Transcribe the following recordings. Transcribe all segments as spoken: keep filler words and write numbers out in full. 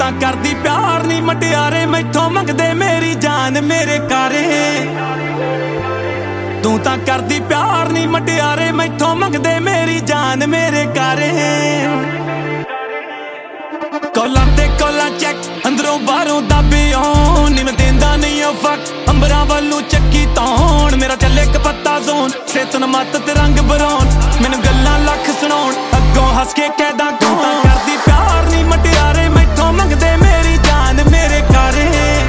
ਤਾਂ ਕਰਦੀ ਪਿਆਰ ਨੀ ਮਟਿਆਰੇ ਮੈਥੋਂ ਮੰਗਦੇ ਮੇਰੀ ਜਾਨ ਮੇਰੇ ਕਾਰੇ। ਤੂੰ ਤਾਂ ਕਰਦੀ ਪਿਆਰ ਨੀ ਮਟਿਆਰੇ ਮੈਥੋਂ ਮੰਗਦੇ ਮੇਰੀ ਜਾਨ ਮੇਰੇ ਕਾਰੇ। ਕੋਲਾਂ ਤੇ ਕੋਲਾਂ ਚੈੱਕ ਅੰਦਰੋਂ ਬਾਹਰੋਂ ਦੱਬਿਓ ਨੀ ਮੈਂ ਦੇਂਦਾ ਨਹੀਂ ਉਹ ਫੱਕ ਅੰਬਰਾਂ ਵੱਲੋਂ ਚੱਕੀ ਤੌਣ ਮੇਰਾ ਚੱਲੇ ਇੱਕ ਪੱਤਾ ਜ਼ੋਨ ਸੇਤਨ ਮੱਤ ਤੇ ਰੰਗ ਬਰੌਨ ਮੈਨੂੰ ਗੱਲਾਂ ਲੱਖ ਸੁਣਾਉਣ ਅੱਗੋਂ ਹੱਸ ਕੇ ਕਹਿਦਾ ਤੂੰ ਤਾਂ ਕਰਦੀ ਪਿਆਰ ਨੀ ਮਟਿਆਰੇ ਮੈਥੋਂ ਮੰਗਦੇ ਮੇਰੀ ਜਾਨ ਮੇਰੇ ਕਾਰੇ।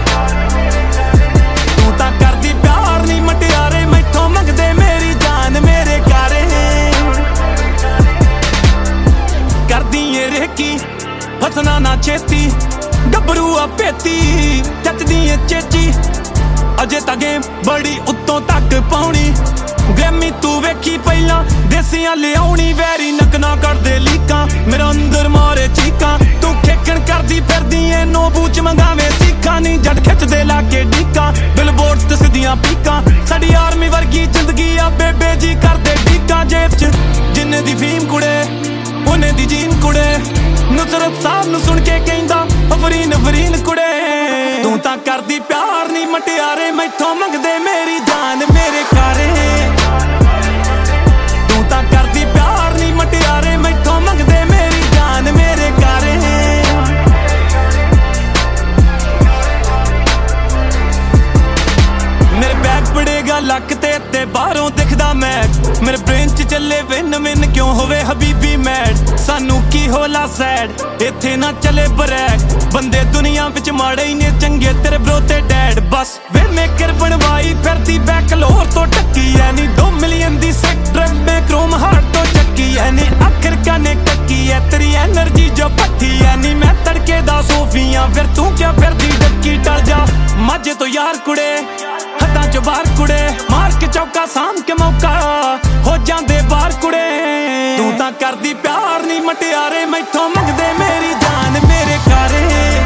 ਤੂੰ ਤਾਂ ਕਰਦੀ ਪਿਆਰ ਨੀ ਮਟਿਆਰੇ ਮੈਥੋਂ ਮੰਗਦੇ ਮੇਰੀ ਜਾਨ ਮੇਰੇ ਕਾਰੇ। ਕਰਦੀ ਏ ਰੇਕੀ ਫਸਣਾ ਨਾ ਛੇਤੀ ਗੱਭਰੂ ਆ ਪੇਤੀ ਜੱਟਦੀ ਏ ਚੇਚੀ ਅਜੇ ਤਾਂ ਗੇਮ ਬੜੀ ਉੱਤੋਂ ਤੱਕ ਪਾਉਣੀ ਗ੍ਰੈਮੀ ਤੂੰ ਵੇਖੀ ਪਹਿਲਾਂ ਦੇਸੀਆਂ ਲਿਆਉਣੀ ਵੈਰੀ ਨੱਕ ਨਾ ਕਰਦੇ ਲੀਕਾਂ ਮੇਰਾ ਅੰਦਰ ਮਾਰੇ ਚੀਕਾਂ ਤੂੰ ਖੇਕਣ ਕਰਦੀ ਫਿਰਦੀ ਏ ਨੋ ਬੂਚ ਮੰਗਾਵੇ ਸਿੱਖਾਂ ਨੀ ਜੱਟ ਖਿੱਚਦੇ ਲਾ ਕੇ ਡੀਕਾਂ ਬਿਲਬੋਰਡ ਤੇ ਸਿੱਧੀਆਂ ਪੀਕਾਂ ਸਾਡੀ ਆਰਮੀ ਵਰਗੀ ਜ਼ਿੰਦਗੀ ਆ ਬੇਬੇ ਜੀ ਕਰਦੇ ਡੀਕਾਂ ਜੇਬ ਚ ਜਿੰਨੇ ਦੀ ਫੀਮ ਕੁੜੇ ਉਹਨੇ ਦੀ ਜੀਨ ਕੁੜੇ ਨੁਸਰਤ ਸਾਹਿਬ ਨੂੰ ਸੁਣ ਕੇ ਕਹਿੰਦਾ ਅਫਰੀਨ ਅਫਰੀਨ ਕੁੜੇ। ਤੂੰ ਤਾਂ ਕਰਦੀ ਪਿਆਰ ਨੀ ਮਟਿਆਰੇ ਮੈਥੋਂ ਮੰਗਦੇ ਮੇਰੀ ਜਾਨ ਮੇਰੇ ਕਾਰੇ। ਤੂੰ ਤਾਂ ਕਰਦੀ ਪਿਆਰ ਨੀ ਮਟਿਆਰੇ ਮੈਥੋਂ ਮੰਗਦੇ ਮੇਰੀ ਜਾਨ ਮੇਰੇ ਕਾਰੇ। ਮੇਰੇ ਬੈਗ ਪੜੇਗਾ ਲੱਕ ਤੇ ਤੇ ਬਾਹਰੋਂ ਦਿਖਦਾ ਮੈਚ ਮੇਰੇ ਬ੍ਰੇਨ ਚ ਚੱਲੇ ਵਿਨ ਵਿਨ ਕਿਉਂ ਹੋਵੇ ਹਬੀਬੀ ਮੈਡ ਸਾਨੂੰ ਕੀ ਹੋਲਾ ਸੈਡ ਇੱਥੇ ਨਾ ਚਲੇ ਬਰੈਕ ਬੰਦੇ ਦੁਨੀਆ ਵਿੱਚ ਮਾੜੇ ਹੀ ਨੇ ਚੰਗੇ ਤੇਰੇ ਬਰੋ ਤੇ ਡੈਡ ਬਸ ਵੇ ਮੇਕਰ ਬਣਵਾਈ ਫਿਰਦੀ ਬੈਕਲੋਰ ਤੋਂ ਟੱਕੀ ਐ ਨੀ ਦੋ ਮਿਲੀਅਨ ਦੀ ਸੈਕਟਰ ਮੈਂ ਕ੍ਰੋਮ ਹਾਰਟ ਤੋਂ ਚੱਕੀ ਐ ਨੀ ਆਖਰ ਕਾਨੇ ਕੱਕੀ ਐ ਤੇਰੀ ਐਨਰਜੀ ਜੋ ਪੱਠੀ ਐ ਨੀ ਮੈਂ ਤੜਕੇ ਦਾ ਸੋਫੀਆਂ ਫਿਰ ਤੂੰ ਕਿਉਂ ਫਿਰਦੀ ਡੱਕੀ ਟਲ ਜਾ ਮਾਝੇ ਤੋਂ ਯਾਰ ਕੁੜੇ ਹੱਦਾਂ ਚ ਬਾਹਰ ਕੁੜੇ ਮਾਰ ਕੇ ਚੌਕਾ ਸਾਂਭ ਕੇ ਮੌਕਾ ਹੋ ਜਾਂਦੇ ਬਾਹਰ ਕੁੜੇ। ਤੂੰ ਤਾਂ ਕਰਦੀ ਪਿਆਰ ਨੀ ਮਟਿਆਰੇ ਮੈਥੋਂ ਮੰਗਦੇ ਮੇਰੀ ਜਾਨ ਮੇਰੇ ਕਾਰੇ।